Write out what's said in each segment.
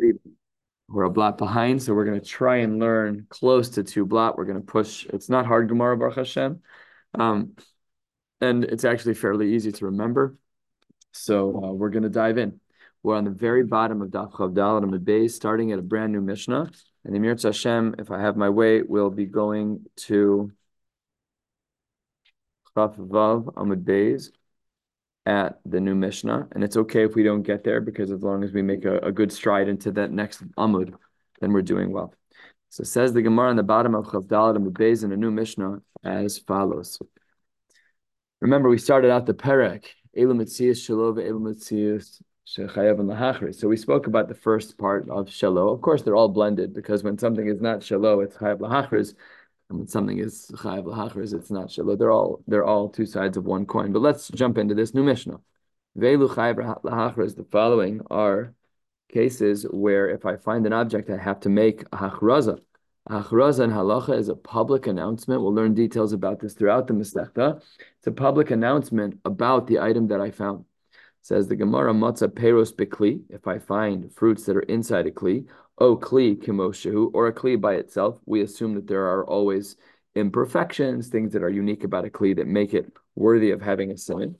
We're a blot behind, so we're going to try and learn close to two blot. We're going to push. It's not hard Gemara, Baruch Hashem, um, and it's actually fairly easy to remember. So we're going to dive in. We're on the very bottom of Daf Chav Daled Amud Beis, starting at a brand new Mishnah. And the Mir Hashem, if I have my way, we'll be going to Chav Vav Amud Beis at the new Mishnah. And it's okay if we don't get there, because as long as we make a good stride into that next Amud, then we're doing well. So it says the Gemara on the bottom of Chav Daled Amud Beis in a new Mishnah as follows. Remember, we started out the Perek, Elu Metzias Shelo ve'Elu Metzias Shechayav and Lahachris. So we spoke about the first part of Shelo. Of course, they're all blended, because when something is not Shelo, it's Chayav Lahachris. And when something is Chayav Lahachris, it's not Shelo. They're all two sides of one coin. But let's jump into this new Mishnah. Ve'Elu Chayav Lahachris, the following are cases where if I find an object, I have to make a hachraza. Hachraza in halacha is a public announcement. We'll learn details about this throughout the Masechta. It's a public announcement about the item that I found. Says the Gemara, Matzah Peros Bekli, if I find fruits that are inside a Kli, O Kli Kimoshehu, or a Kli by itself, we assume that there are always imperfections, things that are unique about a Kli that make it worthy of having a simon.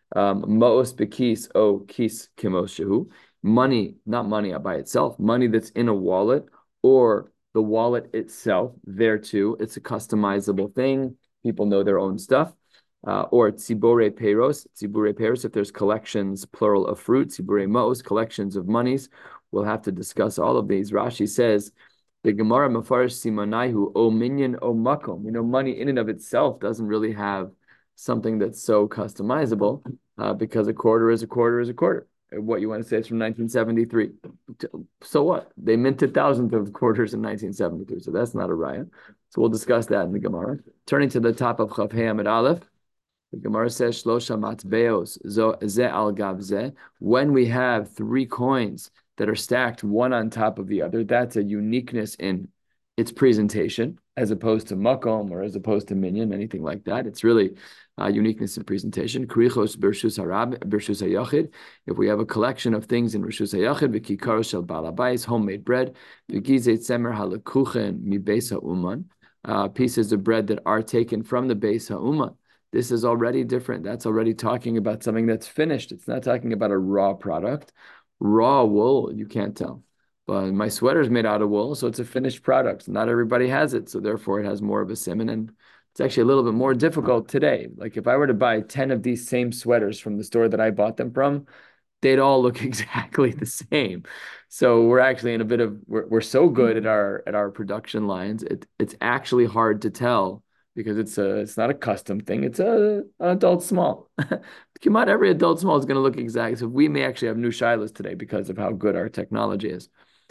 Maos Bekis, O Kis Kimoshehu, money, not money by itself, money that's in a wallet, or the wallet itself, there too, it's a customizable thing. People know their own stuff. Or tzibure peros, if there's collections, plural, of fruit, tzibure mos, collections of monies. We'll have to discuss all of these. Rashi says, the Gemara mafarish simanaihu, o minyan, o makom. Money in and of itself doesn't really have something that's so customizable, because a quarter is a quarter is a quarter. What you want to say is from 1973. So what? They minted thousands of quarters in 1973, so that's not a raya. So we'll discuss that in the Gemara. Turning to the top of Chav Hei Amud Aleph, the Gemara says, Shlosha matbeos ze al gav ze. When we have three coins that are stacked one on top of the other, that's a uniqueness in its presentation, as opposed to makom or as opposed to minyan, anything like that. It's really uniqueness in presentation. Krichos bershus harab, bershus hayachid. If we have a collection of things in bershus hayachid, v'kikaro shel balabais, homemade bread, v'gizei tzemer halakuchen mi beis ha'uman, pieces of bread that are taken from the beis ha'uman. This is already different. That's already talking about something that's finished. It's not talking about a raw product. Raw wool, you can't tell. But my sweater is made out of wool, so it's a finished product. Not everybody has it, so therefore it has more of a simon. And it's actually a little bit more difficult today. Like if I were to buy 10 of these same sweaters from the store that I bought them from, they'd all look exactly the same. So we're actually in a bit of, we're so good at our production lines. It's actually hard to tell, because it's not a custom thing. It's an adult small. Come on, every adult small is going to look exact. So we may actually have new shilas today because of how good our technology is.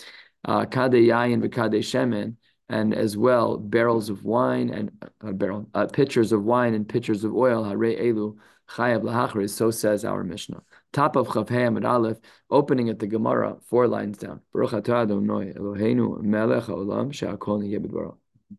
Kadeh yayin v'kadeh shemen, and as well barrels of wine and pitchers of wine and pitchers of oil. Harei elu chayav lahachris. So says our Mishnah. Top of Chav Hei Amud Aleph, opening at the Gemara, 4 lines down. Baruch atah Adonai Eloheinu melech haolam she'akol niyeh b'dvaro.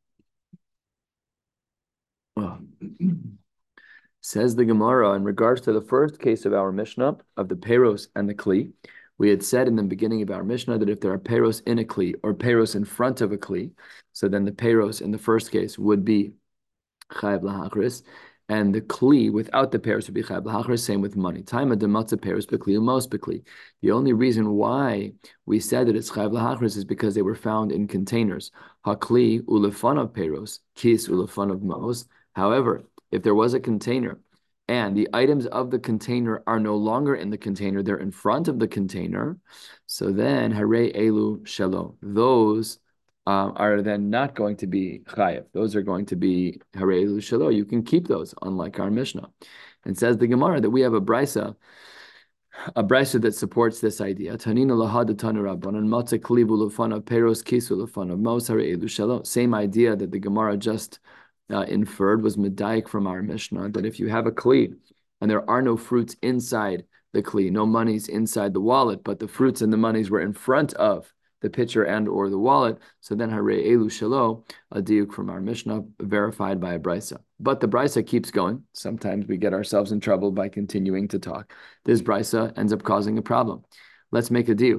Says the Gemara, in regards to the first case of our Mishnah, of the Peros and the Kli, we had said in the beginning of our Mishnah that if there are Peros in a Kli or Peros in front of a Kli, so then the Peros in the first case would be Chayav Lahachris, and the Kli without the Peros would be Chayav Lahachris, same with money. Taima de Matzah Peros Bekli Umos Bekli. The only reason why we said that it's Chayav Lahachris is because they were found in containers. Hakli ulefanav Peros, Kis ulefanav Mos. However, if there was a container and the items of the container are no longer in the container, they're in front of the container, so then Harei Elu Shelo. Those are then not going to be Chayav. Those are going to be Harei Elu Shelo. You can keep those, unlike our Mishnah. And says the Gemara that we have a brisa that supports this idea. Tanina lahad tanu rabbanan matzah klivu lefanav peros kisu lefanav mos harei elu shelo. Same idea that the Gemara just inferred was medayik from our Mishnah, that if you have a kli and there are no fruits inside the kli, no monies inside the wallet, but the fruits and the monies were in front of the pitcher and or the wallet, so then harei elu shelo, a diuk from our Mishnah, verified by a brisa. But the brisa keeps going. Sometimes we get ourselves in trouble by continuing to talk. This brisa ends up causing a problem. Let's make a diuk.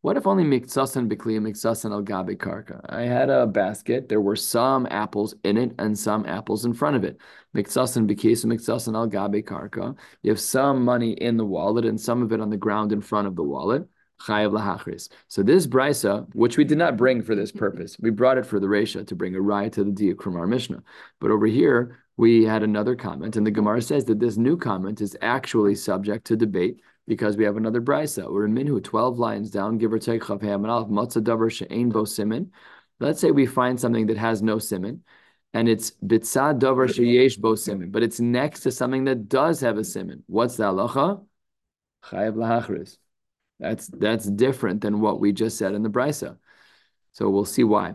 What if only miksasan bikli and miksasan al gabe karka? I had a basket. There were some apples in it and some apples in front of it. Miksasan bikis and miksasan al gabe karka. You have some money in the wallet and some of it on the ground in front of the wallet. Chayav lahachris. So this brisa, which we did not bring for this purpose, we brought it for the Resha to bring a raya to the diuk from our Mishnah. But over here, we had another comment, and the Gemara says that this new comment is actually subject to debate because we have another brisa. We're in Minhu, 12 lines down, give or take, chav ham and alf, matzah davar she'ein bo simin. Let's say we find something that has no simin, and it's bitzad davar sheyesh bo simin, but it's next to something that does have a simin. What's the halacha? Chayav lahachris. That's different than what we just said in the brisa. So we'll see why.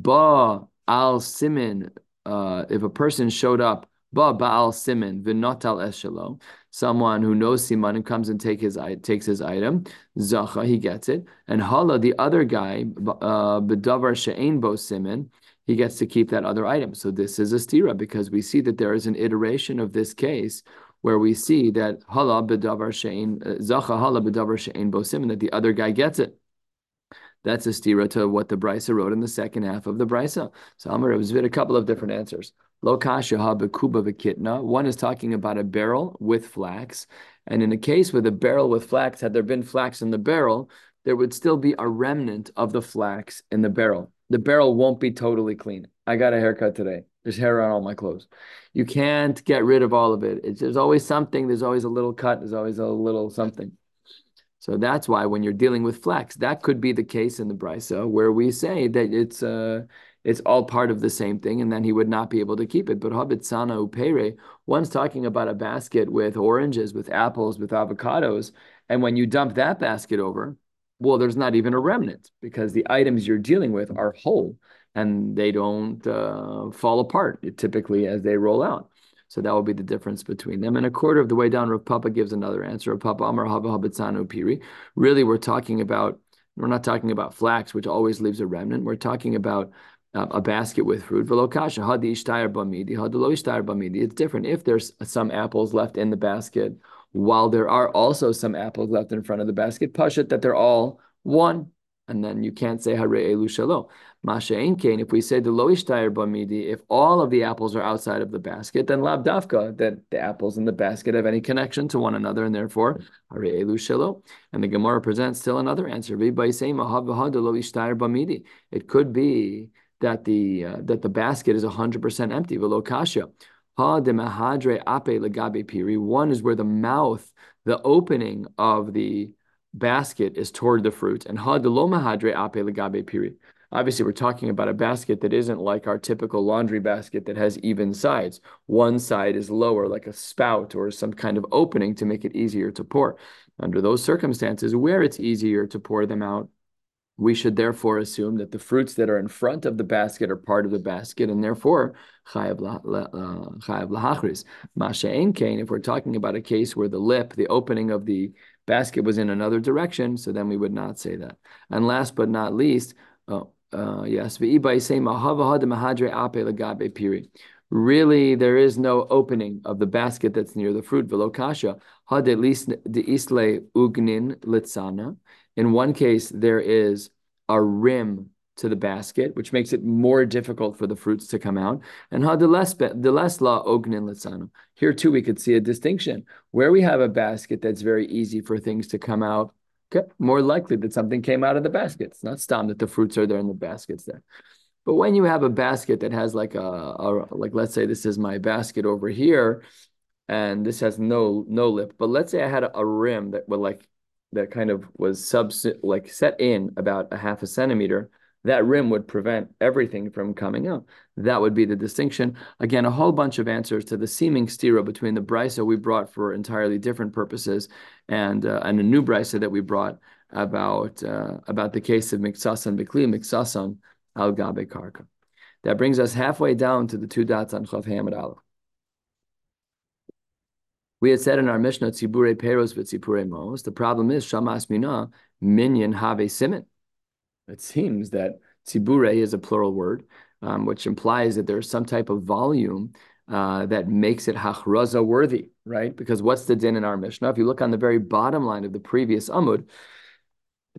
Ba al simin, if a person showed up, ba al simin v'notal eshelo, someone who knows siman and comes and takes his item, zacha, he gets it. And hala, the other guy, b'davar she'ein bo simin, he gets to keep that other item. So this is a stira because we see that there is an iteration of this case where we see that hala b'davar she'ein zacha hala b'davar she'ein bo simin, that the other guy gets it. That's a stira to what the Brisa wrote in the second half of the Brisa. So Amar was a couple of different answers. Lo kasha ha bekuba v'kitna. One is talking about a barrel with flax. And in a case with a barrel with flax, had there been flax in the barrel, there would still be a remnant of the flax in the barrel. The barrel won't be totally clean. I got a haircut today. There's hair on all my clothes. You can't get rid of all of it. There's always something. There's always a little cut. There's always a little something. So that's why when you're dealing with flax, that could be the case in the brisa where we say that it's all part of the same thing, and then he would not be able to keep it. But habitsana upere, one's talking about a basket with oranges, with apples, with avocados, and when you dump that basket over, well, there's not even a remnant because the items you're dealing with are whole and they don't fall apart typically as they roll out. So that will be the difference between them. And a quarter of the way down, Rav Papa gives another answer. Rav Papa Amar Hava Habitzanu Piri. Really, we're not talking about flax, which always leaves a remnant. We're talking about a basket with fruit. It's different. If there's some apples left in the basket, while there are also some apples left in front of the basket, pashut that they're all one. And then you can't say Hare Elu Shalo. Masha'in Kain, if we say the lo ishtayr bamidi, if all of the apples are outside of the basket, then lab dafka, that the apples in the basket have any connection to one another, and therefore Hare Elu Shalo. And the Gemara presents still another answer. It could be that the basket is 100% empty. Velo kasha. One is where the mouth, the opening of the basket is toward the fruit, and obviously we're talking about a basket that isn't like our typical laundry basket that has even sides. One side is lower, like a spout or some kind of opening to make it easier to pour. Under those circumstances, where it's easier to pour them out, we should therefore assume that the fruits that are in front of the basket are part of the basket, and therefore chayav lahachris. Masha'en kain, if we're talking about a case where the lip, the opening of the basket was in another direction, so then we would not say that. And last but not least, yes, really, there is no opening of the basket that's near the fruit. Velokasha had at least the isle ugnin litzana. In one case, there is a rim to the basket, which makes it more difficult for the fruits to come out. And the less la ognin litzana. Here too, we could see a distinction where we have a basket that's very easy for things to come out. Okay, more likely that something came out of the basket. It's not stam that the fruits are there and the basket's there. But when you have a basket that has like like let's say this is my basket over here, and this has no lip. But let's say I had a rim that would that kind of was set in about a half a centimeter. That rim would prevent everything from coming out. That would be the distinction. Again, a whole bunch of answers to the seeming stira between the brisa we brought for entirely different purposes and a new brisa that we brought about the case of miksasan bikli, miksasan al gabe karka. That brings us halfway down to the two dots on Chav Hamid Aleph. We had said in our Mishnah, Tzibure Peros v'Tzibure Mos. The problem is, Shamas Mina, Minyan Have Simin. It seems that Tzibure is a plural word, which implies that there's some type of volume that makes it hachraza worthy, right? Because what's the din in our Mishnah? If you look on the very bottom line of the previous Amud,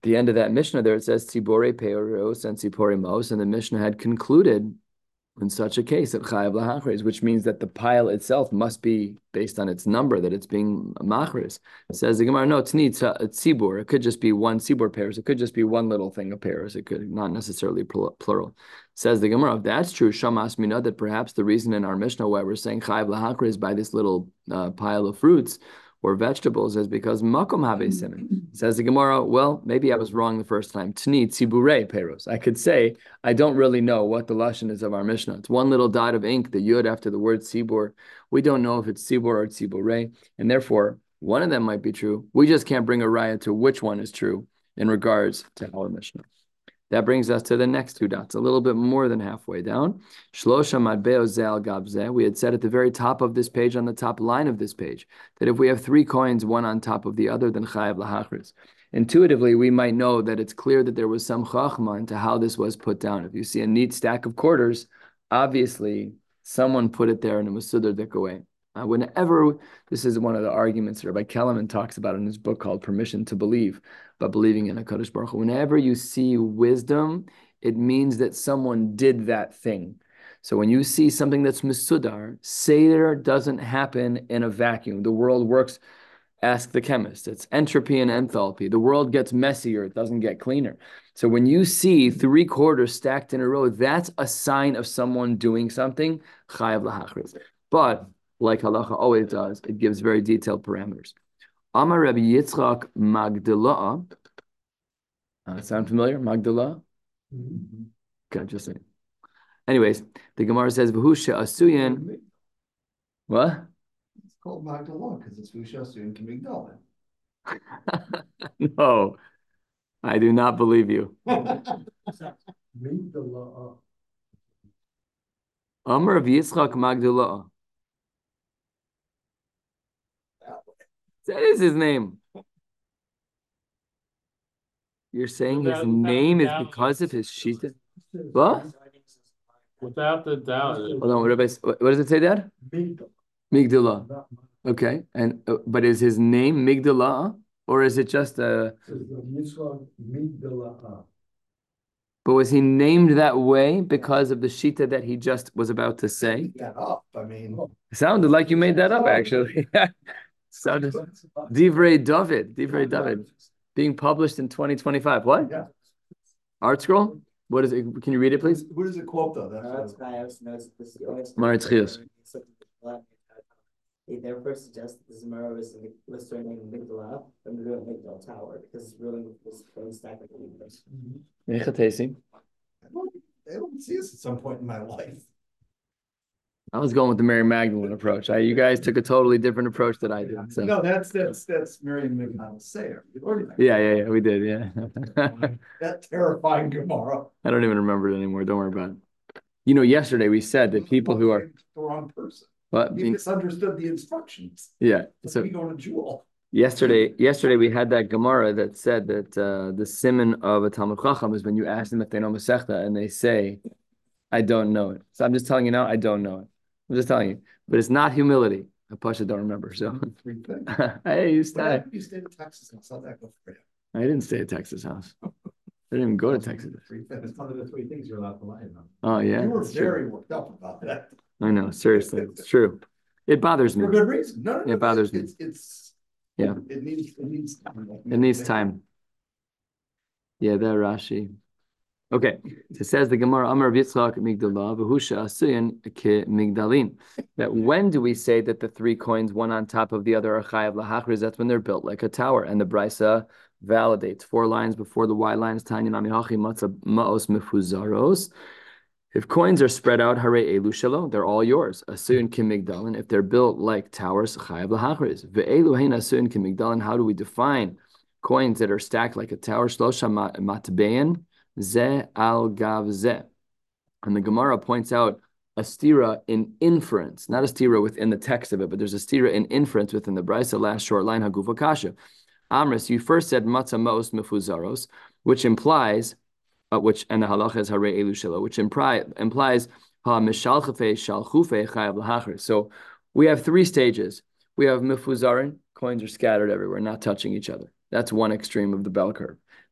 the end of that Mishnah there, it says Tzibore Peoros and Tzipore Mos, and the Mishnah had concluded in such a case at Chayav Lahachris, which means that the pile itself must be based on its number, that it's being machris. Says the Gemara, no, it's tzibur. It could just be one tzibur pairs. It could just be one little thing of pairs. It could not necessarily plural. Says the Gemara, if that's true, shamas mina, that perhaps the reason in our Mishnah why we're saying Chayav Lahachris by this little pile of fruits or vegetables is because makom have siman. Says the Gemara, well, maybe I was wrong the first time. Tni tzibure peros. I could say, I don't really know what the lashon is of our Mishnah. It's one little dot of ink, the yud after the word tzibur. We don't know if it's tzibur or tzibure, and therefore, one of them might be true. We just can't bring a raya to which one is true in regards to our Mishnah. That brings us to the next two dots, a little bit more than halfway down. Shlosha matbeo ze al gab ze. We had said at the very top of this page, on the top line of this page, that if we have three coins, one on top of the other, then chayav lahachris. Intuitively, we might know that it's clear that there was some chachma into how this was put down. If you see a neat stack of quarters, obviously someone put it there and it was sudar away. Whenever, this is one of the arguments that Rabbi Kellerman talks about in his book called Permission to Believe, but believing in HaKadosh Baruch Hu. Whenever you see wisdom, it means that someone did that thing. So when you see something that's misudar, Seder doesn't happen in a vacuum. The world works, ask the chemist. It's entropy and enthalpy. The world gets messier. It doesn't get cleaner. So when you see three quarters stacked in a row, that's a sign of someone doing something, chayav lahachris. But like halacha always does, it gives very detailed parameters. Amar Rabbi Yitzchak Magdala. Sound familiar? Magdala? Mm-hmm. Okay, just saying. Anyways, the Gemara says, V'husha asuyin. What? It's called Magdala because it's V'husha asuyin k'migdala. No, I do not believe you. Migdala. Amar Rabbi Yitzchak Magdala. That is his name. You're saying his name is because of his shita? What? Without the doubt. Hold on, what does it say, Dad? Migdala. Okay, and but is his name Migdala, or is it just a? But was he named that way because of the shita that he just was about to say? That up. I mean, it sounded like you made that up, actually. Sounded Divrei David, being published in 2025. What? Yeah. Art scroll? What is it? Can you read it, please? Who does it quote, though? Maritz Chios. They therefore suggest that the Zemara was surnamed Migdala from the real Migdal Tower because it's really was from stack of universe. I don't see this at some point in my life. I was going with the Mary Magdalene approach. You guys took a totally different approach than I did. So. No, that's Mary Magdalene Sayer. Yeah, we did, yeah. That terrifying Gemara. I don't even remember it anymore. Don't worry about it. You know, yesterday we said that people who are the wrong person. What? You misunderstood the instructions. Yeah. So we go to Jewel. Yesterday we had that Gemara that said that the siman of a Talmud Chacham is when you ask them if they know Masechta and they say, I don't know it. So I'm just telling you now, I don't know it. I'm just telling you. But it's not humility. I Pasha don't remember. So You stayed at Texas House. How'd that go for you? I didn't stay at Texas House. I didn't even go to Texas. It's one of the three things you're allowed to lie about. Oh yeah. You were very worked up about that. I know, seriously. It's true. It bothers me. For good reason. No, it bothers me. Yeah. It needs time. It needs time. Yeah, that Rashi. Okay, so it says the Gemara, Amar Rav Yitzchak Migdala, V'husha Asuyin Ke Migdalin. That when do we say that the three coins, one on top of the other, are chayav lahachris? That's when they're built like a tower. And the Brisa validates 4 lines before the Y lines, Tanya Nami Hachi Matzah Ma'os Mefuzaros. If coins are spread out, hare elu shelo, they're all yours. Asuyin Ke Migdalin. If they're built like towers, chayav lahachris. Ve'elu hein Asuyin Ke Migdalin. How do we define coins that are stacked like a tower? Shlosha matbein. Ze al gav ze. And the Gemara points out a stira in inference, not a stira within the text of it, but there's a stira in inference within the Brisa, last short line, Hagufa Kasha. Amris, you first said matzah ma'os mefuzaros, which implies, and the halacha is hare elu shelo, which implies ha mishalchefe shalchufe chayav lahachris. So we have 3 stages. We have mefuzarin, coins are scattered everywhere, not touching each other. That's one extreme of the bell curve.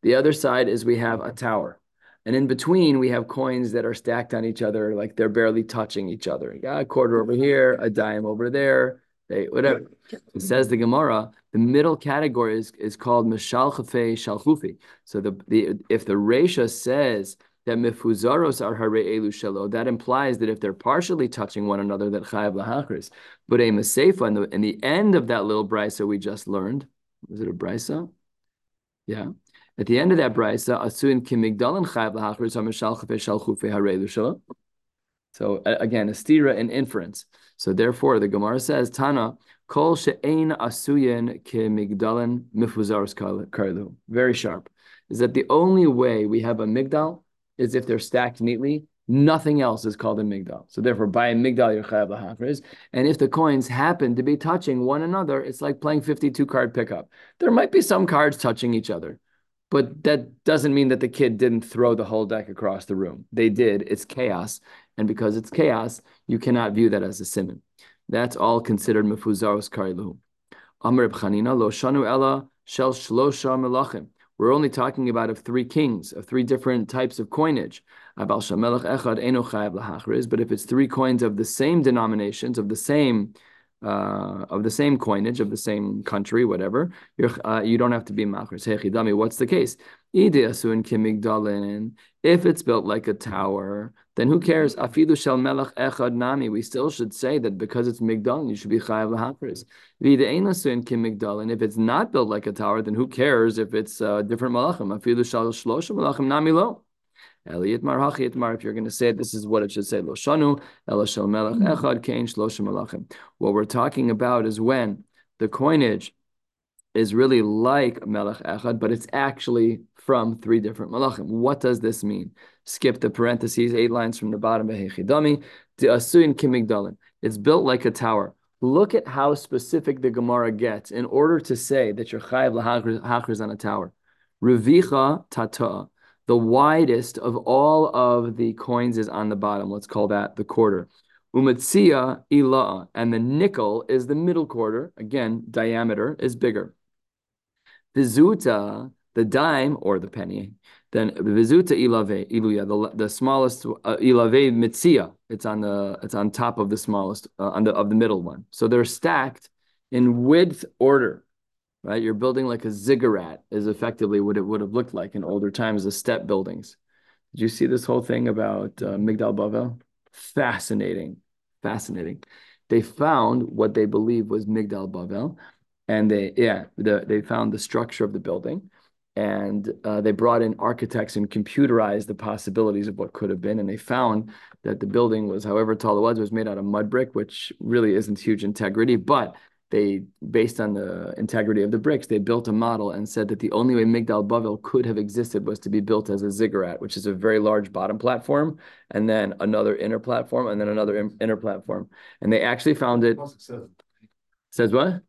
The other side is we have a tower. And in between, we have coins that are stacked on each other, like they're barely touching each other. You got a quarter over here, a dime over there, whatever. It says the Gemara, the middle category is called Mishal Chafei Shalchufi. So if the Resha says that mifuzaros are hare elu shelo, that implies that if they're partially touching one another, that chayav lahachris. But a maseifa in the end of that little brisa we just learned, was it a brisa? Yeah. At the end of that brisa, asuin kimigdalan chayav lahachris hamishal chafei shalchufi hare elu shelo. So again, a stira and inference. So therefore, the Gemara says, Tana, kol she'ein asuyin kimigdalan mifuzaros karlu. Very sharp. Is that the only way we have a migdal is if they're stacked neatly. Nothing else is called a migdal. So therefore, by a migdal, you're chayav lahachris. And if the coins happen to be touching one another, it's like playing 52 card pickup. There might be some cards touching each other, but that doesn't mean that the kid didn't throw the whole deck across the room. They did. It's chaos. And because it's chaos, you cannot view that as a simon. That's all considered mefuzaros karilu. Amar Reb Chanina, lo shanu ella shel shlosha melachim. We're only talking about of three kings, of three different types of coinage. But if it's three coins of the same denominations, of the same coinage, of the same country, whatever, you don't have to be machris. Hechidami, what's the case? If it's built like a tower, then who cares? Afidu shel melech echad nami. We still should say that because it's migdal, you should be chayav lahachris. And if it's not built like a tower, then who cares if it's different malachim? Afidu shel shlosha malachim nami lo. Eliyat marhachi mar. If you're going to say it, this is what it should say. Lo shanu ela shel melech echad kein shlosha malachim. What we're talking about is when the coinage is really like melech echad, but it's actually from three different malachim. What does this mean? Skip the parentheses, 8 lines from the bottom. It's built like a tower. Look at how specific the Gemara gets in order to say that you're chayav lahachris on a tower. Revicha tata, the widest of all of the coins is on the bottom. Let's call that the quarter. Umetzia ila'a, and the nickel is the middle quarter. Again, diameter is bigger. Vizuta, the dime or the penny, then vizuta ilave iluya, the smallest ilave mitzia. It's on top of the smallest of the middle one. So they're stacked in width order, right? You're building like a ziggurat is effectively what it would have looked like in older times, the step buildings. Did you see this whole thing about Migdal Bavel? Fascinating. They found what they believe was Migdal Bavel. And they found the structure of the building, and they brought in architects and computerized the possibilities of what could have been. And they found that the building was, however tall it was made out of mud brick, which really isn't huge integrity. But they, based on the integrity of the bricks, they built a model and said that the only way Migdal Bavel could have existed was to be built as a ziggurat, which is a very large bottom platform, and then another inner platform, and then another inner platform. And they actually found it. Says what?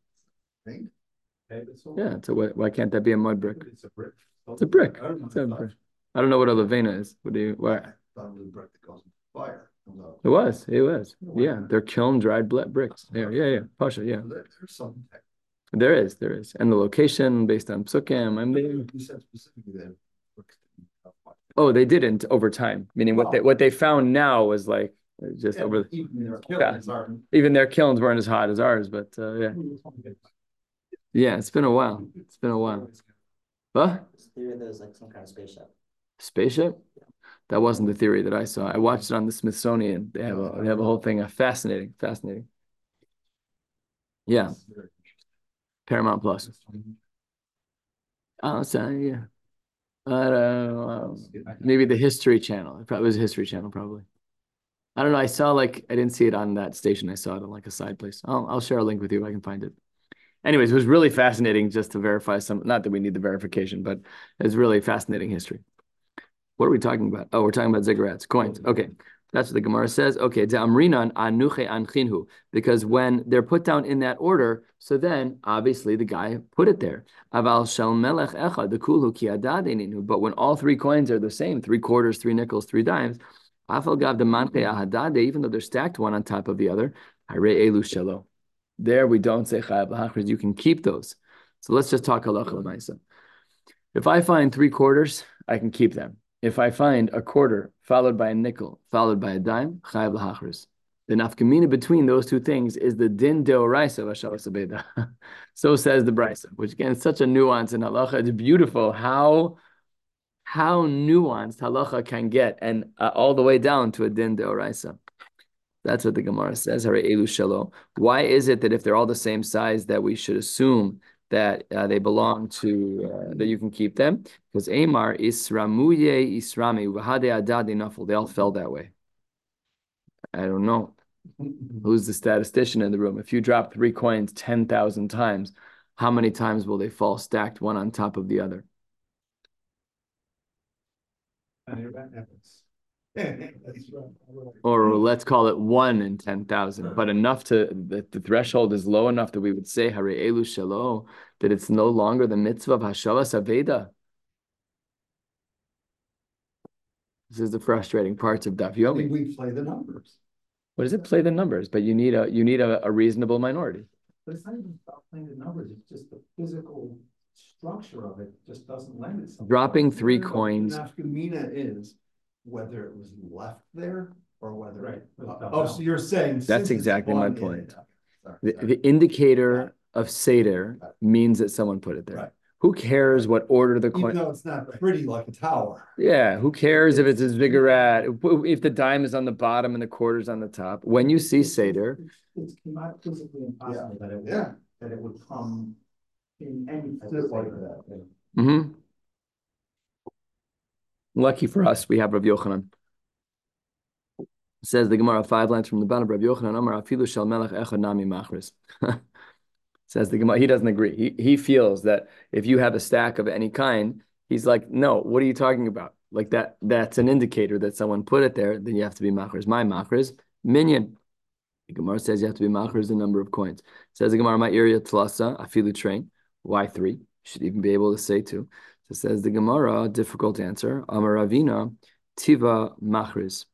Yeah, so why can't that be a mud brick? It's a brick. It's a brick. I don't know. It's a brick. I don't know what a levena is. What do you? Why? Brick that goes in fire. It was. Yeah, they're kiln dried bricks. Yeah. Pasha, yeah. There's some. There is, and the location based on psukim. You said specifically that bricks. Oh, they didn't over time. Meaning what they found now was like just over. Even their kilns weren't as hot as ours, but yeah. Yeah, it's been a while. Huh? This theory there's like some kind of spaceship. Spaceship? That wasn't the theory that I saw. I watched it on the Smithsonian. They have a whole thing. Fascinating. Yeah. Paramount Plus. Oh, so yeah. Maybe the History Channel. It probably was History Channel, probably. I don't know. I didn't see it on that station. I saw it on like a side place. I'll share a link with you if I can find it. Anyways, it was really fascinating just to verify not that we need the verification, but it's really fascinating history. What are we talking about? Oh, we're talking about ziggurats, coins. Okay. That's what the Gemara says. Okay, because when they're put down in that order, so then obviously the guy put it there. But when all three coins are the same, 3 quarters, 3 nickels, 3 dimes, even though they're stacked one on top of the other, there we don't say chayav lahachris. You can keep those. So let's just talk halacha l'maisa. If I find 3/4, I can keep them. If I find a quarter followed by a nickel followed by a dime, chayav lahachris. The nafkamina between those two things is the din deoraisa of Hashavas Abeda. So says the Brisa, which again is such a nuance in halacha. It's beautiful how nuanced halacha can get, and all the way down to a din deoraisa. That's what the Gemara says. Hare elu shelo. Why is it that if they're all the same size that we should assume that they belong to that you can keep them? Because Amar isramuye isrami v'hade adadi nafel. They all fell that way. I don't know. Who's the statistician in the room? If you drop 3 coins 10,000 times, how many times will they fall stacked one on top of the other? Or let's call it 1 in 10,000, but enough that the threshold is low enough that we would say Hare elu shelo, that it's no longer the mitzvah of Hashavas Aveda. This is the frustrating parts of Daf Yomi. We play the numbers. What does it play the numbers? But you need a reasonable minority. But it's not even about playing the numbers, it's just the physical structure of it just doesn't lend itself. Dropping 3 coins. Nafkamina is whether it was left there or whether. Right. So you're saying. That's exactly my point. The indicator of Seder means that someone put it there. Right. Who cares what order the Even coin? though it's not pretty like a tower. Yeah, who cares if it's a ziggurat? If the dime is on the bottom and the quarter's on the top. When you see Seder, It's not physically impossible that it would, Yeah. that it would come in any type of like that. mhm. Lucky for us, we have Rav Yochanan. Says the Gemara 5 lines from the bottom. Rav Yochanan Amar Afilu Shel Melech Echad Nami Machris. Says the Gemara, he doesn't agree. He feels that if you have a stack of any kind, he's like, no, what are you talking about? Like that's an indicator that someone put it there, then you have to be machris. My machris, minyan. The Gemara says you have to be machris the number of coins. Says the Gemara, my area tlasa, afilu train. Why 3? You should even be able to say 2. So says the Gemara, difficult answer. Amar Ravina, tiva machris.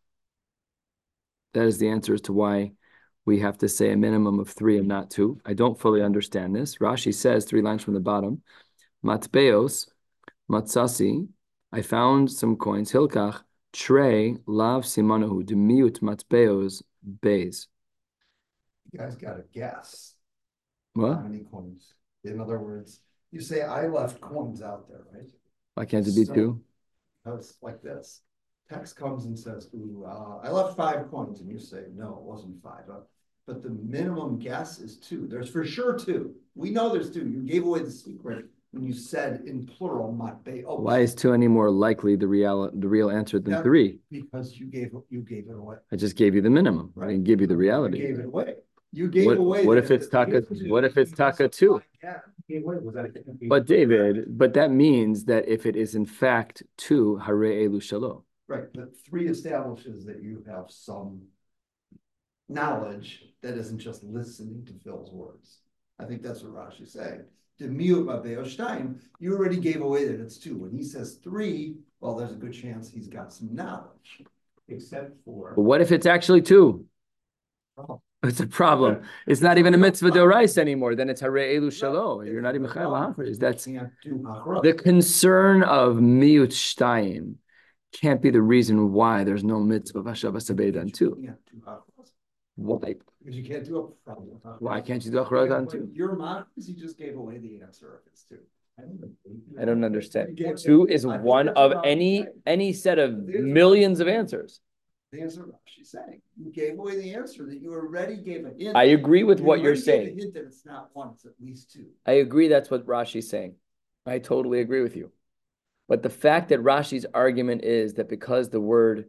That is the answer as to why we have to say a minimum of 3 and not 2. I don't fully understand this. Rashi says 3 lines from the bottom. Matbeos, matsasi. I found some coins. Hilkach, trey, lav simanahu, demiut matbeos, beis. You guys got to guess. What? How many coins? In other words, you say I left coins out there, right? Why can't it be So- 2? It's like this. Text comes and says, ooh, I left 5 coins, and you say, no, it wasn't 5. But the minimum guess is 2. There's for sure 2. We know there's 2. You gave away the secret when you said in plural, matbeos. Why is 2 any more likely the real answer than Yeah. 3? Because you gave it away. I just gave you the minimum. I didn't give you the You reality. gave it away. You gave away. What if it's taka? What if it's taka 2? Yeah. But David, that means that if it is in fact 2, hare elu shelo. Right, but 3 establishes that you have some knowledge that isn't just listening to Phil's words. I think that's what Rashi's saying. Demiut Stein, you already gave away that it's 2. When he says 3, well, there's a good chance he's got some knowledge. Except for. But what if it's actually 2? Oh. It's a problem. It's not even a mitzvah d'oraisa anymore. Then it's hare elu shelo. You're not even chayav hachris. That's Can't do hachra. the concern of miut shtayim. Can't be the reason why there's no mitzvah of Hashavas Abeda on 2. You can't do hachras. Why? Because you can't do a problem. Why can't you do Achrayot on 2? Your mom is you just gave away the answer if it's 2. I don't understand. 2 is one of any set of millions of answers. The answer Rashi's saying. You gave away the answer that you already gave a hint. I agree with what you're already gave saying. a hint that it's not 1, it's at least 2. I agree that's what Rashi's saying. I totally agree with you. But the fact that Rashi's argument is that because the word,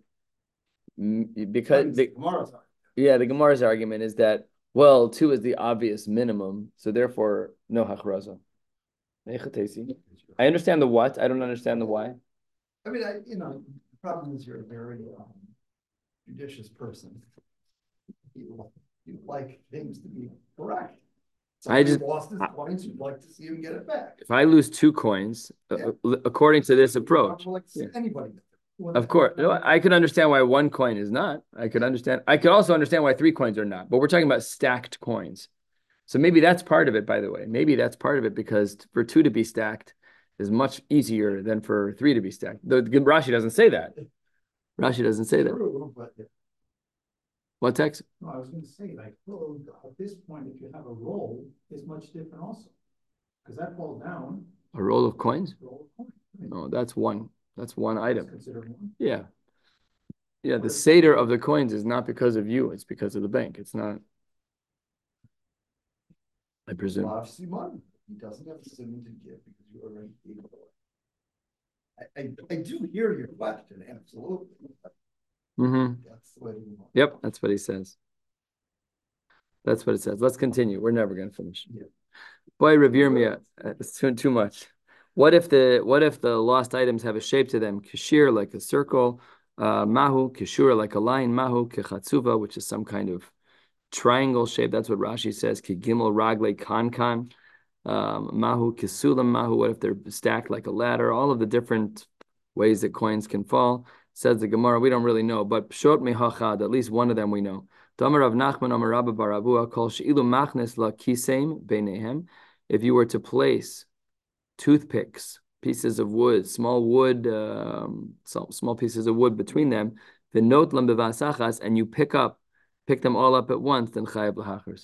Tomorrow's the Gemara's argument is that, well, 2 is the obvious minimum, so therefore no hachraza. I understand the what, I don't understand the why. I mean, the problem is you're a very judicious person. You like things to be correct. I just- lost his points, you'd like to see him get it back. If I lose 2 coins, according to this approach, I'd like to see anybody. of course, no, I could understand why 1 coin is not. I could also understand why 3 coins are not, but we're talking about stacked coins. So maybe that's part of it, by the way. Maybe that's part of it because for 2 to be stacked, is much easier than for 3 to be stacked. The Rashi doesn't say that. Rashi doesn't say that. True, but What text? no, I was gonna say, like, well, at this point, if you have a roll, it's much different also. Cause that falls down, A roll of coins? roll of coin. No, that's one. That's one item. Considered one. Yeah. Yeah, the Seder of the coins is not because of you, it's because of the bank. It's not, I presume. Rav Siman, he doesn't have a simon to give because you already paid for it. I do hear your question, absolutely. Mm-hmm. That's the way we want. Yep, that's what he says. That's what it says. Let's continue. We're never going to finish. Yeah. Boy, revere me. It's too much. What if the lost items have a shape to them? Kashir, like a circle. Mahu, kishura, like a line. Mahu, kechatsuva, which is some kind of triangle shape. That's what Rashi says. Kigimel ragle kankan. Mahu, kisulam, mahu. What if they're stacked like a ladder? All of the different ways that coins can fall. Says the Gemara, we don't really know, but pshot mehachad, at least one of them we know. Damar Rav Nachman Amar Rabba bar Abua kol she'ilu machnes la kiseim beinehem. If you were to place toothpicks, pieces of wood, small pieces of wood between them, the note lam bevasachas, and you pick them all up at once, then chayav lahachers.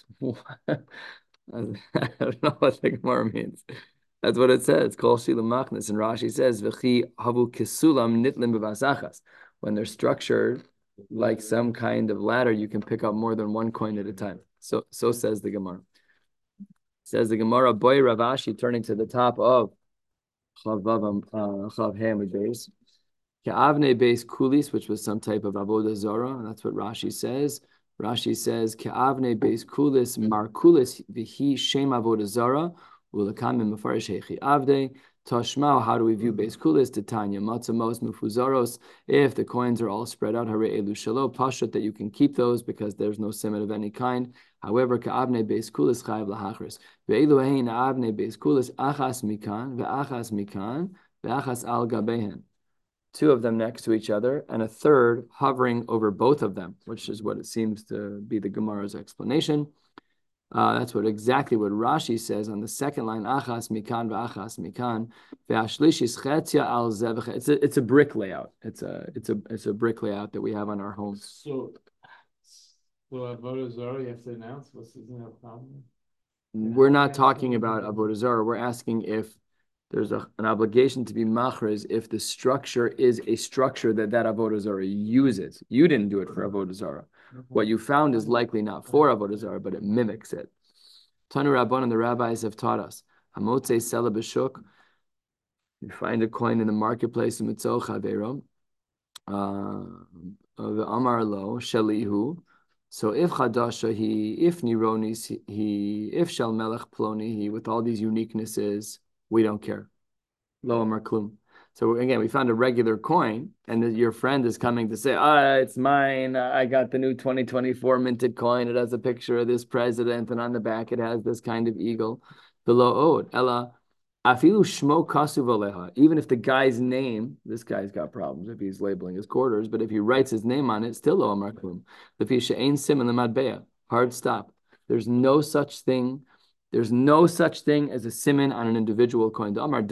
I don't know what the Gemara means. That's what it says. Kol shilam machnes, and Rashi says v'chi havu kisulam nitlim bevasachas. When they're structured like some kind of ladder, you can pick up more than one coin at a time. So says the Gemara. Says the Gemara, boy Ravashi, turning to the top of Chav Hamid Beis. Ke'avne Beis Kulis, which was some type of avodah zara. That's what Rashi says. Rashi says, Ke'avne Beis Kulis Mar Kulis v'hi Shem avodah zara ulakam mefarish hechi avde. Tashmau, how do we view Beis Kulis? Titania matzamos mufuzaros. If the coins are all spread out, hare elu shalo pashut, that you can keep those because there's no simon of any kind. However, ka'avne Beis Kulis chayav lahachris. Ve'elu hein avne Beis Kulis achas mikan ve'achas al gabehen. 2 of them next to each other, and a third hovering over both of them, which is what it seems to be the Gemara's explanation. That's exactly what Rashi says on the second line. Achas mikan ve'achas mikan ve'ashlishis chetzia al zevach. It's a brick layout. It's a brick layout that we have on our homes. So avodah zarah, you have to announce what's the problem? We're not talking about avodah zarah. We're asking if there's an obligation to be machres if the structure is a structure that avodah zarah uses. You didn't do it for avodah zarah. What you found is likely not for avodah zarah, but it mimics it. Tanu Rabban, the rabbis have taught us. Hamotze sela b'shuk. You find a coin in the marketplace in Mitzvah Chavero. The Amar lo shalihu. So if chadasha if nironis if shel melech ploni with all these uniquenesses, we don't care. Lo amar klum. So again, we found a regular coin, and your friend is coming to say, it's mine. I got the new 2024 minted coin. It has a picture of this president, and on the back it has this kind of eagle. Below od, ella, afilu shmo kasu v'aleha. Even if the guy's name, this guy's got problems if he's labeling his quarters, but if he writes his name on it, still lo amar klum. Lefi she'ein siman lemadbeya. Hard stop. There's no such thing as a siman on an individual coin.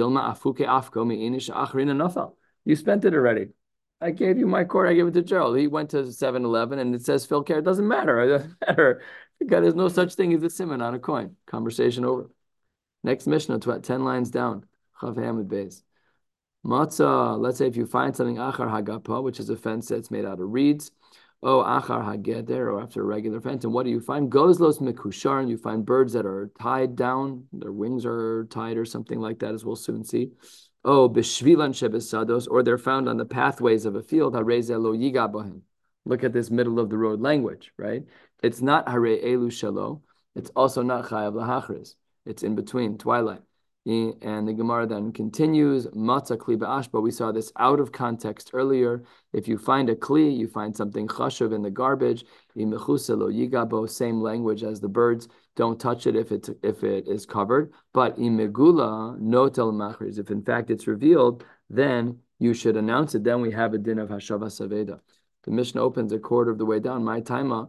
You spent it already. I gave you my quarter. I gave it to Gerald. He went to 7-Eleven and it says Phil Care. It doesn't matter. It doesn't matter. There's no such thing as a siman on a coin. Conversation over. Next Mishnah, 10 lines down. Chav Hamid Beis. Matzah. Let's say if you find something achar hagapa, which is a fence that's made out of reeds. Achar hageder, or after a regular fence. And what do you find? Gozlos mikusharon. You find birds that are tied down. Their wings are tied or something like that, as we'll soon see. Bishvilan shebesados, or they're found on the pathways of a field. Hareze lo yiga bohem. Look at this middle of the road language, right? It's not hare elu shalo. It's also not chayav lahachris. It's in between, twilight. And the Gemara then continues, matzah kli ba'ashba. We saw this out of context earlier. If you find a kli, you find something chashuv in the garbage. Imechusa lo yigabo, same language as the birds. Don't touch it if it is covered. But imegula no tel machris. If in fact it's revealed, then you should announce it. Then we have a din of hashava saveda. The Mishnah opens a quarter of the way down. My taima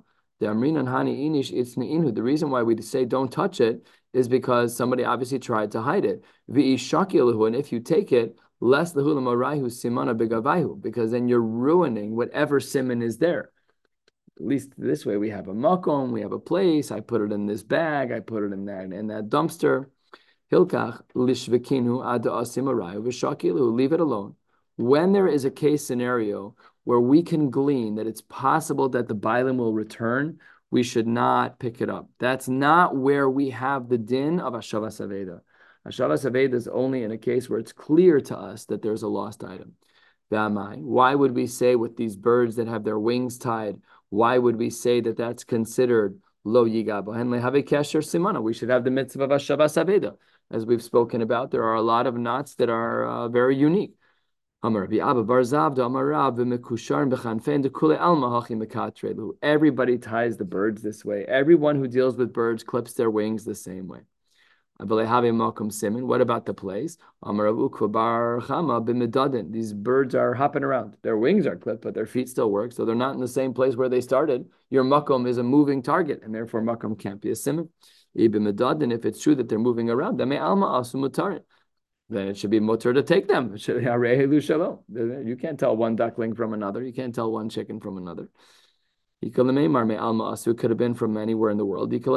The Amrinan Hani Inish Itzna Inhu. The reason why we say don't touch it is because somebody obviously tried to hide it. V'ishakilahu, and if you take it, less lahula maraihu simana begavaihu, because then you're ruining whatever simon is there. At least this way, we have a makom, we have a place. I put it in this bag, I put it in that dumpster. Hilkach lishvekinu ad asimarayu v'shakilu. Leave it alone. When there is a case scenario where we can glean that it's possible that the bailim will return, we should not pick it up. That's not where we have the din of Hashavas Aveda. Hashavas Aveda is only in a case where it's clear to us that there's a lost item. Why would we say with these birds that have their wings tied, why would we say that that's considered lo yigabo? Simana. We should have the mitzvah of Hashavas Aveda. As we've spoken about, there are a lot of knots that are very unique. Everybody ties the birds this way. Everyone who deals with birds clips their wings the same way. What about the place? These birds are hopping around. Their wings are clipped, but their feet still work, so they're not in the same place where they started. Your makom is a moving target, and therefore makom can't be a simon. If it's true that they're moving around, then it should be mutter to take them. You can't tell one duckling from another. You can't tell one chicken from another. It could have been from anywhere in the world. Oh,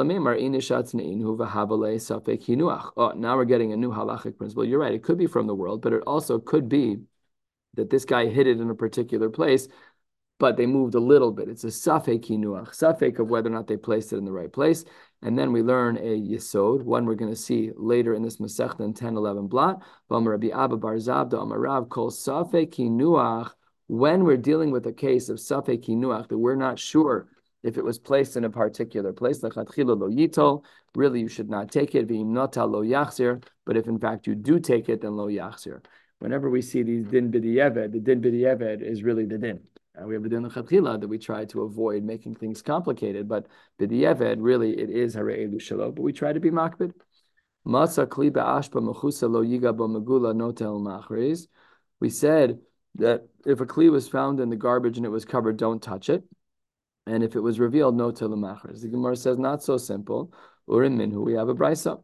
now we're getting a new halachic principle. You're right. It could be from the world, but it also could be that this guy hid it in a particular place, but they moved a little bit. It's a safek hinuach, safek of whether or not they placed it in the right place. And then we learn a yesod, one we're going to see later in this Masechta in 10-11 blot. When we're dealing with a case of safek hinuach, that we're not sure if it was placed in a particular place, really you should not take it, but if in fact you do take it, then lo yachzir. Whenever we see these din b'di'eved, the din b'di'eved is really the din. We have a din l'chatchila that we try to avoid making things complicated, but b'di'eved, really, it is harei elu shelo, but we try to be makbid. Matzah kli ba'ashpa mechusa lo yiga bo megula notel machriz. We said that if a kli was found in the garbage and it was covered, don't touch it. And if it was revealed, notel machriz. The Gemara says, not so simple. Urim minhu, we have a brisa.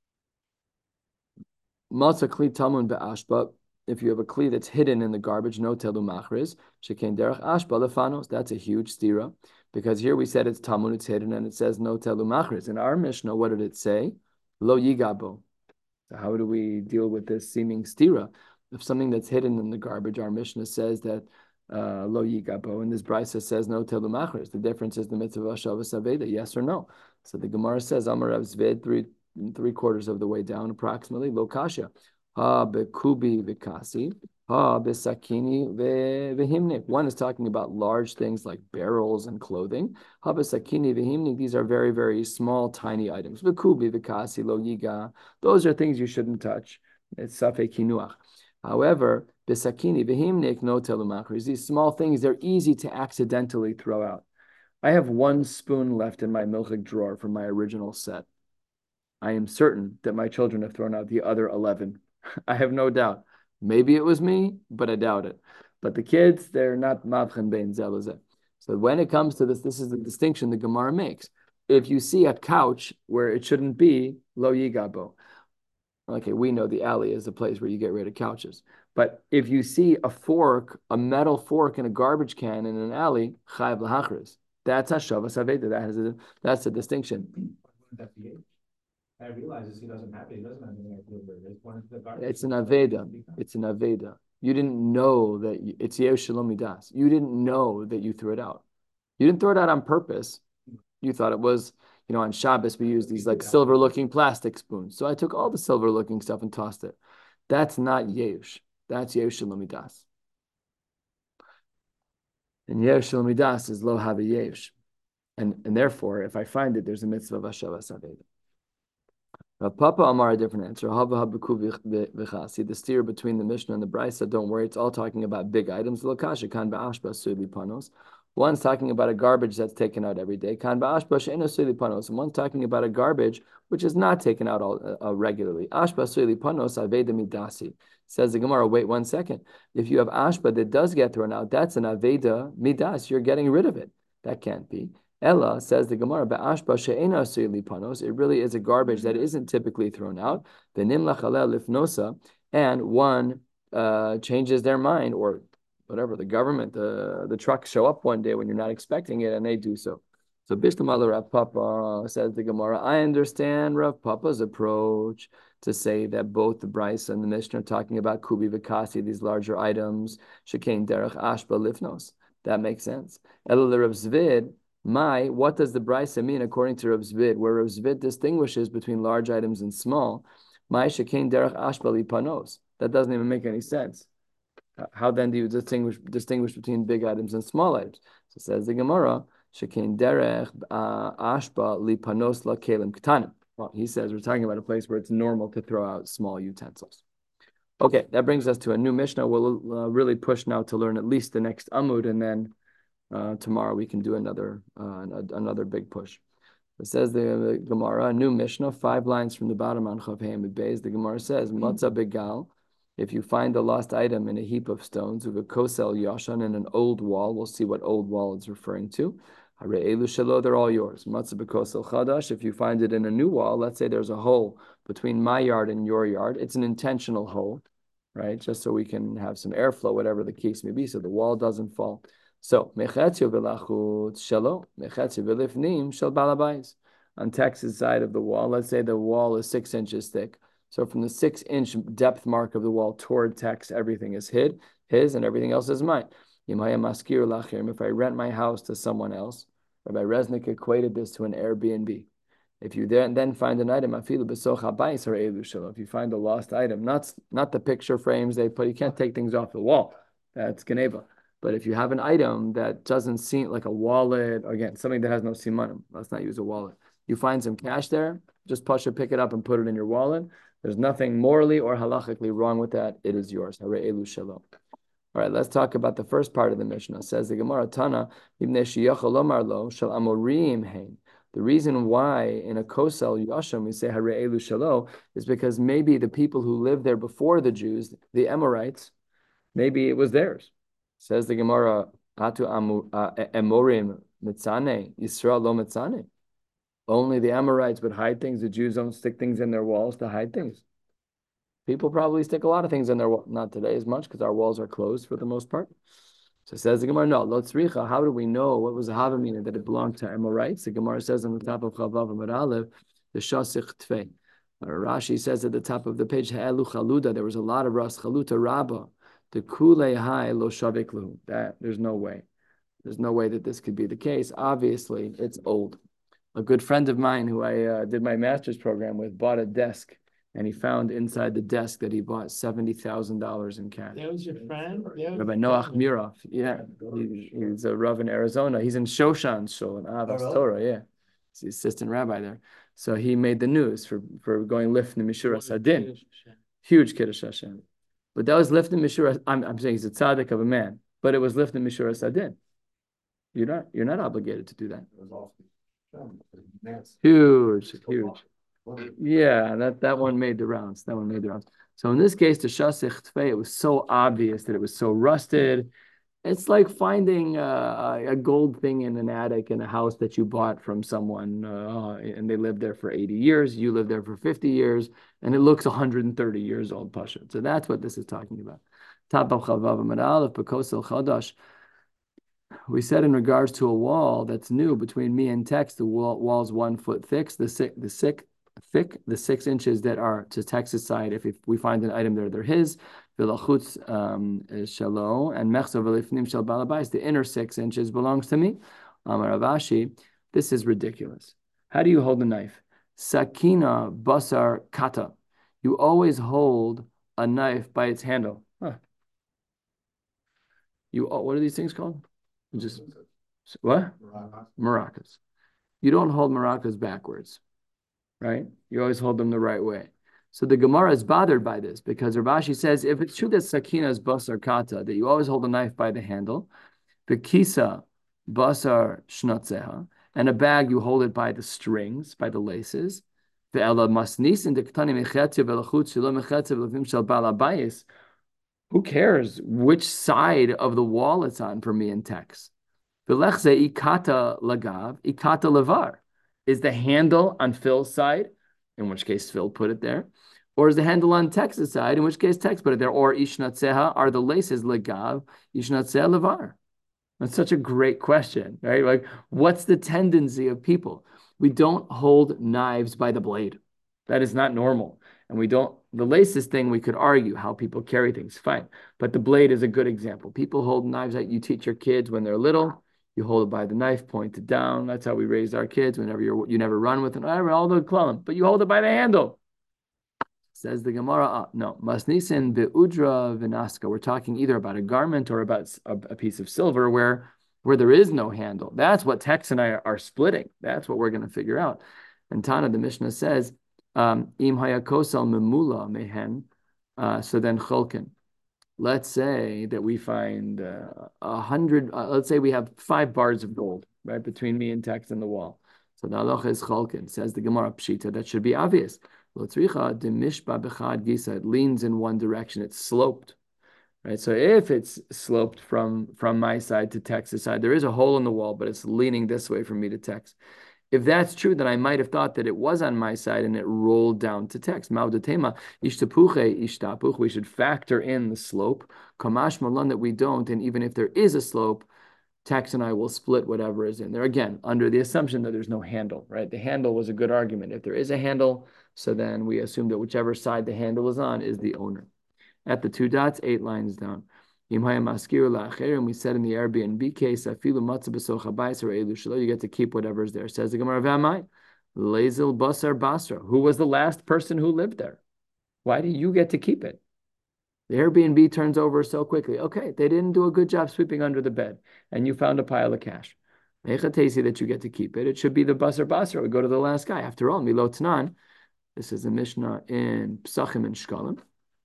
Matzah kli tamun ba'ashpa. If you have a kli that's hidden in the garbage, no telu machriz, shekain derech ashba lefanos. That's a huge stira, because here we said it's tamun, it's hidden, and it says no telu machriz. In our Mishnah, what did it say? Lo yigabo. So how do we deal with this seeming stira? If something that's hidden in the garbage, our Mishnah says that lo yigabo, and this brisa says no telu machriz. The difference is the mitzvah of Hashavas Aveda, yes or no. So the Gemara says Amar Rav Zved, three quarters of the way down, approximately, lo kasha. Ha bekubi v'kasi, ha besakini v'himnik. One is talking about large things like barrels and clothing. Ha besakini v'himnik. These are very, very small, tiny items. Bekubi v'kasi lo yiga. Those are things you shouldn't touch. It's safek hinuach. However, besakini v'himnik no telu machriz. These small things, they're easy to accidentally throw out. I have one spoon left in my milchik drawer from my original set. I am certain that my children have thrown out the other 11. I have no doubt. Maybe it was me, but I doubt it. But the kids, they're not mavchen bein zelazeh. So when it comes to this, this is the distinction the Gemara makes. If you see a couch where it shouldn't be, lo yigabo. Okay, we know the alley is the place where you get rid of couches. But if you see a fork, a metal fork in a garbage can in an alley, chayav lahachris. That's Hashavas Aveda. That's a distinction. Wouldn't that be it? I realizes he doesn't have it. He doesn't have anything to do with it. It's one of the garbage. It's an Aveda. It's an Aveda. You didn't know that it's Yesh Shalom Midas. You didn't know that you threw it out. You didn't throw it out on purpose. You thought it was, on Shabbos we use these like silver-looking plastic spoons. So I took all the silver-looking stuff and tossed it. That's not Yesh. That's Yesh Shalom Midas. And Yesh Shalom Midas is Lo Hava Yesh. And therefore, if I find it, there's a mitzvah of Hashavas Aveda. Papa Amar a different answer. See the steer between the Mishnah and the Brisa. Don't worry, it's all talking about big items. One's talking about a garbage that's taken out every day. And one's talking about a garbage which is not taken out regularly. Says the Gemara, wait 1 second. If you have ashba that does get thrown out, that's an aveda midas. You're getting rid of it. That can't be. Ella, says the Gemara, Ba'ashba she'ena asur lipanos. It really is a garbage that isn't typically thrown out. V'nimlach aleh lifnosa, and one changes their mind, or whatever, the government, the trucks show up one day when you're not expecting it, and they do so. So Bishlam Rav Papa, says the Gemara, I understand Rav Papa's approach to say that both the Bryce and the Mishnah are talking about Kubi Vikasi, these larger items, Shekain Derech Ashba Lifnos. That makes sense. Elul Rav Zvid, what does the Bryce mean according to Rav Zvid, where Rav Zvid distinguishes between large items and small? My Shekain Derech Ashba Lipanos. That doesn't even make any sense. How then do you distinguish between big items and small items? So says the Gemara, Shekain derech ashba lipanos la kelim ketanim. Well, he says we're talking about a place where it's normal to throw out small utensils. Okay, that brings us to a new Mishnah. We'll really push now to learn at least the next Amud, and then tomorrow we can do another big push. It says the Gemara, a new Mishnah, 5 lines from the bottom on Chav Hey Amud Beis. The Gemara says, Matzah begal. If you find a lost item in a heap of stones, with a kosel yashan, in an old wall, we'll see what old wall it's referring to. They're all yours. Matzah bekosel chadash. If you find it in a new wall, let's say there's a hole between my yard and your yard. It's an intentional hole, right? Just so we can have some airflow, whatever the case may be, so the wall doesn't fall. So mechetio v'lachut shelo, mechetio v'lifnim shel balabais. On Tex's side of the wall, let's say the wall is 6 inches thick. So from the 6-inch depth mark of the wall toward Tex, everything is his, and everything else is mine. If I rent my house to someone else, Rabbi Resnick equated this to an Airbnb. If you then find an item, if you find a lost item, not the picture frames they put, you can't take things off the wall. That's Geneva. But if you have an item that doesn't seem like a wallet, again, something that has no simanim, let's not use a wallet. You find some cash there, just pick it up and put it in your wallet. There's nothing morally or halachically wrong with that. It is yours. All right, let's talk about the first part of the Mishnah. Says the Gemara, Tana, the reason why in a kosel yasham we say Hare'elu Shalo is because maybe the people who lived there before the Jews, the Amorites, maybe it was theirs. Says the Gemara, Atu Amorim Mitzane, Yisrael lo Mitzane. Only the Amorites would hide things. The Jews don't stick things in their walls to hide things. People probably stick a lot of things in their walls. Not today as much because our walls are closed for the most part. So says the Gemara, no, lo tzricha. How do we know what was the havamina that it belonged to Amorites? The Gemara says on the top of Chavav Amud Aleph, the shasich tfei. Rashi says at the top of the page, ha'elu chaluda. There was a lot of ras chaluta rabba. The kulei hai lo shavik lu. That there's no way. There's no way that this could be the case. Obviously, it's old. A good friend of mine who I did my master's program with bought a desk, and he found inside the desk that he bought $70,000 in cash. That was your friend? Rabbi Noach Mirov, yeah, he's a Rav in Arizona. He's in Shoshan Shul in Avos Torah, yeah. He's the assistant rabbi there. So he made the news for going lifnei Mishuras Hadin. Huge Kiddush Hashem. But that was lifnei Mishuras. I'm saying he's a tzaddik of a man, but it was lifnei Mishuras Hadin. You're not obligated to do that. Huge. Yeah, that one made the rounds. So in this case, the shasich tfei, it was so obvious that it was so rusted. It's like finding a gold thing in an attic in a house that you bought from someone, and they lived there for 80 years. You lived there for 50 years, and it looks 130 years old, Pasha. So that's what this is talking about. Top of Chavav Amud Aleph, Bekosel Chadash. We said in regards to a wall that's new between me and Tex, the wall's 1 foot thick. The 6 inches that are to Tex's side, if we find an item there, they're his. V'lachutz shalo and mechso v'lifnim shel balabais. The inner 6 inches belongs to me. Amar Rav Ashi, this is ridiculous. How do you hold a knife? Sakina basar kata. You always hold a knife by its handle. Huh. What are these things called? Just what? Maracas. You don't hold maracas backwards, right? You always hold them the right way. So the Gemara is bothered by this because Rav Ashi says if it's true that sakina is basar kata, that you always hold a knife by the handle, the kisa basar shnatzeha, and a bag you hold it by the strings, by the laces. Who cares which side of the wall it's on for me and Tex? V'lechze ikata lagav, ikata levar. Is the handle on Phil's side, in which case Phil put it there, or is the handle on Tex's side, in which case Tex put it there, or ishnatseha, are the laces legav, ishnatseha levar? That's such a great question, right? Like, what's the tendency of people? We don't hold knives by the blade. That is not normal. And we don't, the laces thing, we could argue how people carry things, fine. But the blade is a good example. People hold knives that you teach your kids when they're little. You hold it by the knife, point it down. That's how we raised our kids. Whenever you never run with it, all the klalim, but you hold it by the handle. Says the Gemara, no, masnisen beudra vinaska. We're talking either about a garment or about a piece of silver where there is no handle. That's what Tex and I are splitting. That's what we're going to figure out. And Tana, the Mishnah says, im hayakosal memula mehen. So then cholkin. Let's say that we find 100. Let's say we have 5 bars of gold right between me and Tex and the wall. So the halacha is cholkin. Says the Gemara pshita. That should be obvious. It leans in one direction. It's sloped, right? So if it's sloped from my side to Tex's side, there is a hole in the wall, but it's leaning this way from me to Tex. If that's true, then I might have thought that it was on my side and it rolled down to Tex. We should factor in the slope. Kamash malan that we don't, and even if there is a slope, Tex and I will split whatever is in there. Again, under the assumption that there's no handle, right? The handle was a good argument. If there is a handle, so then we assume that whichever side the handle is on is the owner. At the 2 dots, 8 lines down. And we said in the Airbnb case, you get to keep whatever is there. Says the Gemara, Lazil Basar Basra. Who was the last person who lived there? Why do you get to keep it? The Airbnb turns over so quickly. Okay, they didn't do a good job sweeping under the bed, and you found a pile of cash. That you get to keep it. It should be the Basar Basra. We go to the last guy. After all, Milotnan. This is a Mishnah in Psachim and Shkalim.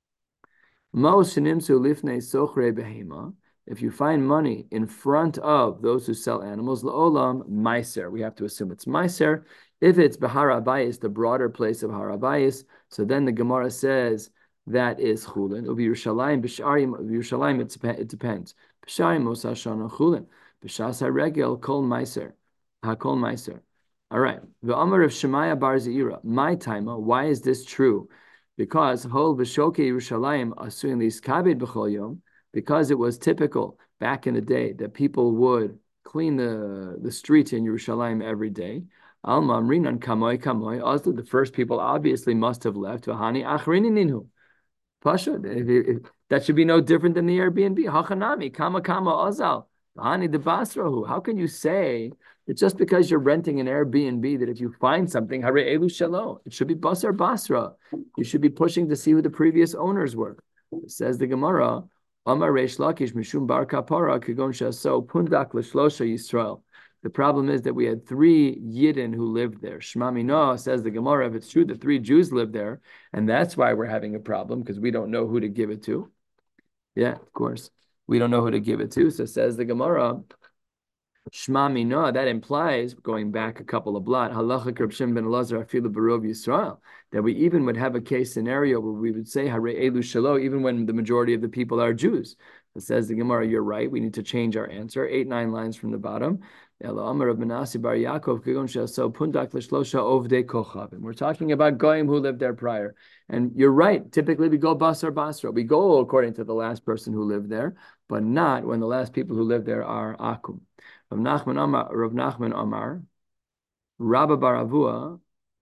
If you find money in front of those who sell animals, la'olam meiser. We have to assume it's meiser. If it's Bahar Abayis, the broader place of Har Abayis, so then the Gemara says that is chulin. Ubi Yerushalayim, Yerushalayim, it depends. B'sharim mosa shana chulin. B'shas haregel kol meiser. Ha-kol meiser. All right. The Amar of Shemaya Bar Zeira. My taima. Why is this true? Because Hol B'Shoke Yerushalayim Asuin Lis Kabed B'Chol Yom. Because it was typical back in the day that people would clean the streets in Yerushalayim every day. Alma Amrinan Kamoy Kamoy. Also, the first people obviously must have left. V'Hani Achrini Ninhu. Pasha. That should be no different than the Airbnb. Hachanami Kama Kama Ozal. V'Hani De Basrahu. How can you say it's just because you're renting an Airbnb that if you find something, Hare Elu Shalo, it should be Basar Basra. You should be pushing to see who the previous owners were. It says the Gemara, Amar Reish Lakish Mishum Bar Kapara Kigon Shaso Pundak L'Shlosha Yisrael. The problem is that we had 3 Yidden who lived there. Shema Mino, says the Gemara, if it's true that 3 Jews lived there, and that's why we're having a problem, because we don't know who to give it to. Yeah, of course. We don't know who to give it to. So says the Gemara, Shema Mino, that implies, going back a couple of blot, Halacha Reb Shimon ben Elazar afilu barov Yisrael, that we even would have a case scenario where we would say Hare Elu Shalo, even when the majority of the people are Jews. It says the Gemara, you're right, we need to change our answer. 8-9 lines from the bottom. We're talking about Goyim who lived there prior. And you're right, typically we go Basar Basra. We go according to the last person who lived there, but not when the last people who lived there are Akum. Rav Nachman Amar, Rabba Baravua,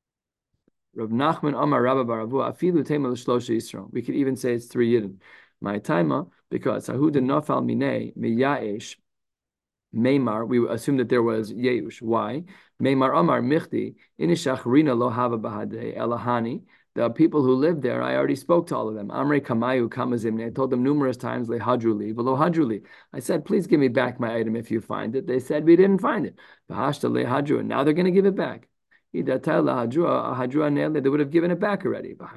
Afilu Tema L'Shlosha Yisrael. We could even say it's 3 Yidden. My taima, because Ahuda Nafal Minei Miyaesh Meimar, we assume that there was Yeush. Why? Meimar Amar Michti Inishach Rina Lo Hava Bahadei Elahani. The people who lived there, I already spoke to all of them. Amre Kamayu Kamazimne. I told them numerous times, Lehadruli, Velo Hadruli. I said, please give me back my item if you find it. They said, we didn't find it. Bahashta Lehadru. Now they're going to give it back. They would have given it back already. It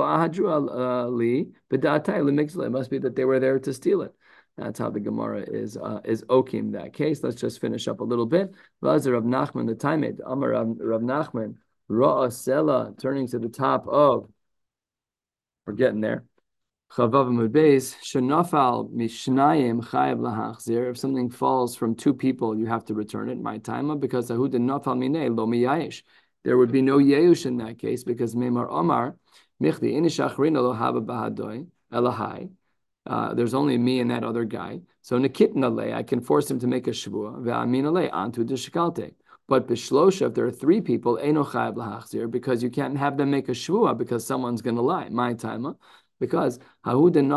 must be that they were there to steal it. That's how the Gemara is okim that case. Let's just finish up a little bit. Rav Nachman, the time it, Amar Rav Nachman, Ra'a Sela, turning to the top of, we're getting there. Chavav Amud Beis, Shenafal Mishnayim Chayav Lahachzir. If something falls from two people, you have to return it. My time, because Ahud Nafal Minei Lo Miyayish. There would be no Yeush in that case because Meimar Omar Michli Inishachrina Lo Haba Bahadoi Elahai. There's only me and that other guy. So Nikitna Le, I can force him to make a Shvua. Ve'amin Le Antu Deshikalte. But Bishlosha, if there are three people, Eino Chayav Lahachzir, because you can't have them make a Shvua because someone's going to lie. My time. Because in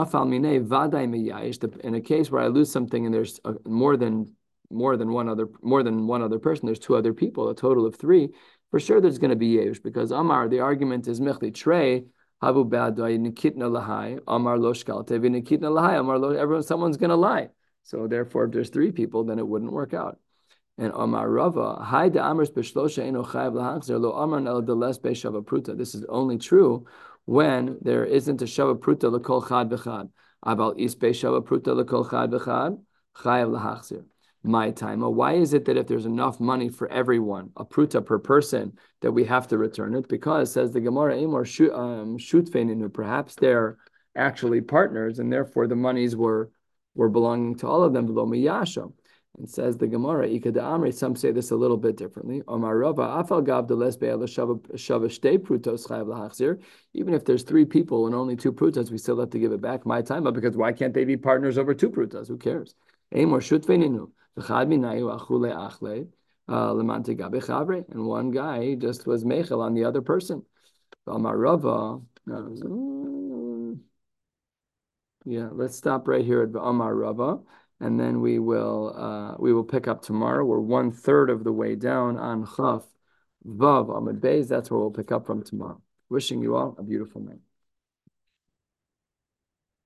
a case where I lose something and there's more than one other person, there's two other people, a total of three. For sure, there's going to be yesh because Amar. The argument is mechli trey havu ba'adai nikitna lahai Amar lo shkalte v'nikitna lahai Amar lo. Everyone, someone's going to lie. So therefore, if there's three people, then it wouldn't work out. And Amar Rava, Hai da Amars Beshlosha Eno Chayav Lahachzer Lo Amar El Deles Be Shava Pruta. This is only true when there isn't a Shava Pruta L'Kol Chad V'Chad. Aval Is Be Shava Pruta L'Kol Chad V'Chad Chayav Lahachzer. My time. Why is it that if there's enough money for everyone, a pruta per person, that we have to return it? Because says the Gemara, Amor Shutfeininu. Perhaps they're actually partners, and therefore the monies were belonging to all of them. V'lo miyasha. And says the Gemara, Ikada Amri, some say this a little bit differently. Omar Rava, Afal Gav Deles Be'el Shava Shtei Prutos Chayav Lahachzir. Even if there's three people and only two prutas, we still have to give it back. My time, but because why can't they be partners over two prutas? Who cares? Amor Shutfeininu. And one guy just was mechel on the other person. Yeah, let's stop right here at Amar Rava, and then we will pick up tomorrow. We're 1/3 of the way down on Chaf Vav Amud Beis. That's where we'll pick up from tomorrow. Wishing you all a beautiful night.